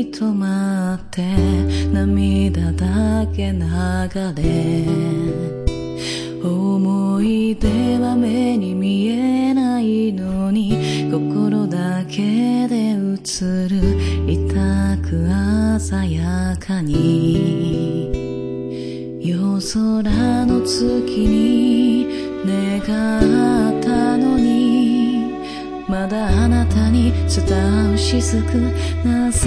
止まって涙だけ流れ、思い出は目に見えないのに心だけで映る、痛く鮮やかに夜空の月に願ったのに、まだあなたに伝う雫な